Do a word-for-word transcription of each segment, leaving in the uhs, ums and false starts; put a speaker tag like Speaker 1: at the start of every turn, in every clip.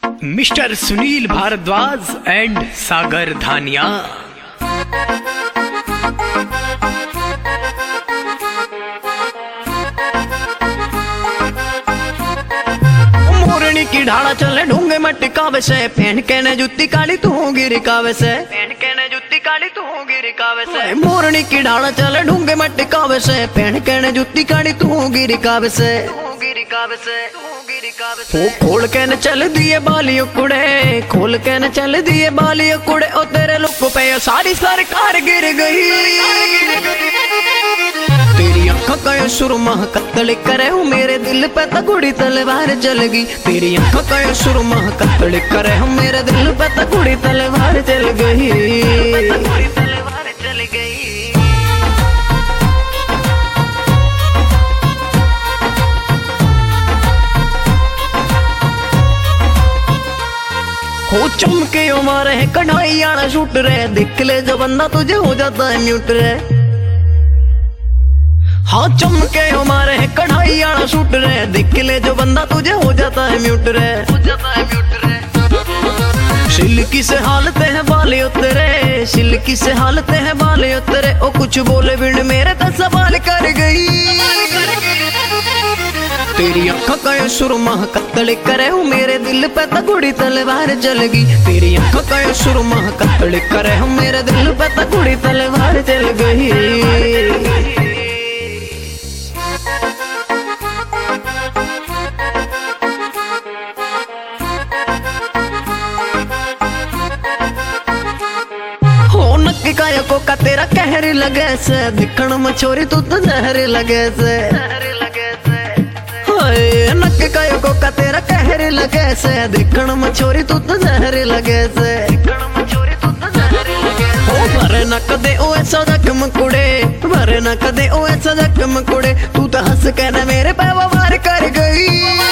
Speaker 1: Mister Sunil Bhardwaj and Sagar Dhaniya. मोरनी की ढाला चले ढूंगे मट्टी कावे से, पहन के ने जुत्ती काली तू गिरी कावे से, पहन के ने जुत्ती काली तू गिरी कावे से। मोरनी की ढाला चले ढूंगे मट्टी कावे से, पहन के ने जुत्ती काली तू गिरी कावे से, गिरी कावे से। वो खोल के न चल दिए बाली कुड़े, खोल के न चल दिए बाली कुड़े, ओ तेरे लुक पे सारी सरकार गिर गई। तेरी आंखों का सुरमा कत्ल करे हूँ, मेरे दिल पे तगड़ी तलवार चल गई। तेरी आंखों का सुरमा कत्ल करे हूँ, मेरे दिल पे तगड़ी तलवार चल गई, तलवार चल गई। हो चमके मारे है कढ़ाई आना शूट रे, देख ले जो बंदा तुझे हो जाता है म्यूट रे। हाँ चमके हमारे है कढ़ाई आना शूट रे, देख ले जो बंदा तुझे हो जाता है म्यूट रे, हो जाता है म्यूट रे। सिल्की से हालते हैं बाले उतरे, सिल्की से हालते हैं बाले उतरे, ओ कुछ बोले बिन मेरे तो सवाल कर गई। तेरी आंखों का सुरमा कत्ल करे हूँ, मेरे दिल पे तगड़ी तलवार चल गई। तेरी आंखों का सुरमा कत्ल करे हूँ, मेरे दिल पे तगड़ी तलवार चल गई। हो नक्की काया को का तेरा कहर लगे से, दिखण में छोरी तू तो जहर लगे से, नक कयो को का तेरा कहर लगे से, दिखण में छोरी तू तो जहर लगे से, भरे न कदे ओ ऐसा जख्म कुड़े, भरे न कदे ओ ऐसा जख्म कुड़े, तू तो हंस के न मेरे पे वार कर गई।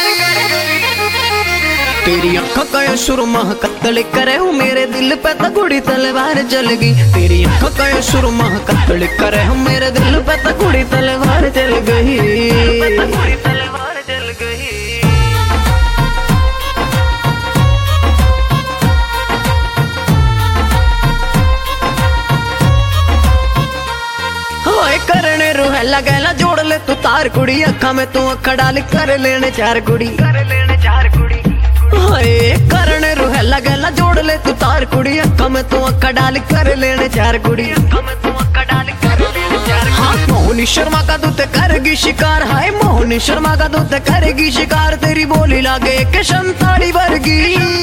Speaker 1: तेरी आंखों का सुरमा कत्ल करे हूँ, मेरे दिल पे तगड़ी तलवार चल गई। तेरी आंखों का सुरमा कत्ल करे हूँ, मेरे दिल पे तगड़ी तलवार चल गई, तलवार चल गई। करने रूह लगेला जोड़ ले तू तार कुड़ी, अखा में तू अखा डाल कर लेने चार कुड़ी, कर लेने चार कुड़ी। हाय करने रूह लगेला जोड़ ले तू तार कुड़ी, अखा में तू अखा डाल कर लेने चार कुड़ी, अखा में तू अखा डाल कर लेने चार। हाँ मोहनी शर्मा का दूत करेगी शिकार, हाय मोहनी शर्मा का दूत करेगी शिकार, तेरी बोली लागे के संताड़ी वर्गी।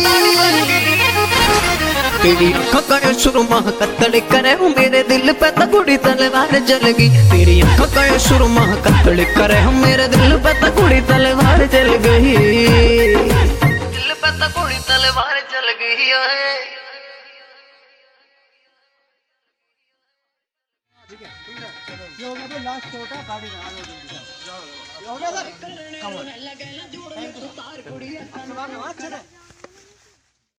Speaker 1: तेरी आंखों का सुरमा कत्ल करे हूँ, मेरे दिल पे तगड़ी तलवार चल गई। तेरी आंखों का सुरमा कत्ल करे हूँ, मेरे दिल पे तगड़ी तलवार चल गई, दिल पे तगड़ी तलवार चल गई है। ठीक है ठीक है, ये हो गया लास्ट छोटा गाड़ी आ गई, हो गया सर। कम हो लगा जोड़ ले तार कुड़ी, अच्छा